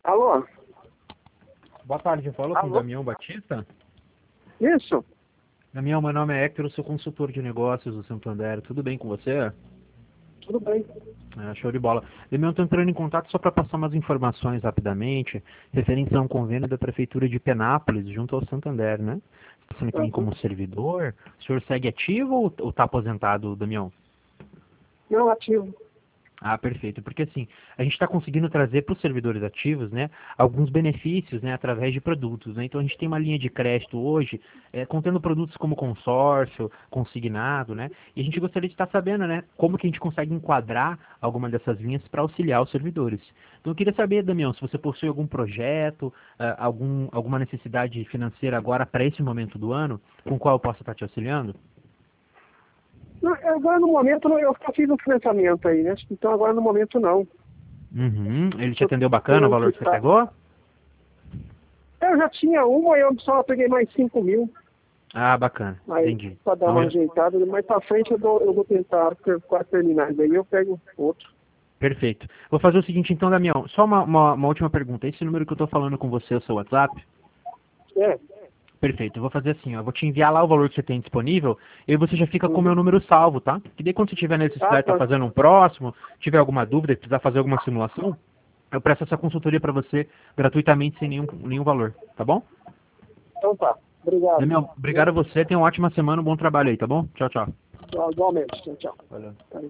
Alô? Boa tarde, eu falo com o Alô? Damião Batista. Isso? Damião, meu nome é Hector, eu sou consultor de negócios do Santander. Tudo bem com você? Tudo bem. Show de bola. Damião, estou entrando em contato só para passar umas informações rapidamente, referente a um convênio da Prefeitura de Penápolis, junto ao Santander, né? Você aqui Uhum. como servidor, o senhor segue ativo ou está aposentado, Damião? Não, ativo. Ah, perfeito. Porque assim, a gente está conseguindo trazer para os servidores ativos, né, alguns benefícios, né, através de produtos, né? Então a gente tem uma linha de crédito hoje, contendo produtos como consórcio, consignado, né? E a gente gostaria de estar sabendo, né, como que a gente consegue enquadrar alguma dessas linhas para auxiliar os servidores. Então eu queria saber, Damião, se você possui algum projeto, alguma necessidade financeira agora para esse momento do ano, com qual eu possa estar te auxiliando? Não, agora no momento eu só fiz um financiamento aí, né? Então agora no momento não. Uhum. Ele te Eu atendeu bacana o tenho valor que que você estar. pegou? Eu já tinha uma e eu só peguei mais 5 mil. Ah, bacana. Aí Entendi. pra dar Então, uma ajeitada. Mais pra frente eu vou tentar quase terminar. Daí eu pego outro. perfeito. Vou fazer o seguinte então, Damião. Só uma última pergunta. Esse número que eu estou falando com você é o seu WhatsApp? É. Perfeito. Eu vou fazer assim, ó. Eu vou te enviar lá o valor que você tem disponível e você já fica com o meu Uhum. número salvo, tá? Que daí quando você tiver necessidade Ah, de estar tá. fazendo um próximo, tiver alguma dúvida, precisar fazer alguma simulação, eu presto essa consultoria para você gratuitamente sem nenhum valor, tá bom? Então tá. Obrigado. Damião, obrigado Viu? a você. Tenha uma ótima semana, um bom trabalho aí, tá bom? Tchau, tchau. Igualmente. Tchau, tchau. Valeu. Tá aí.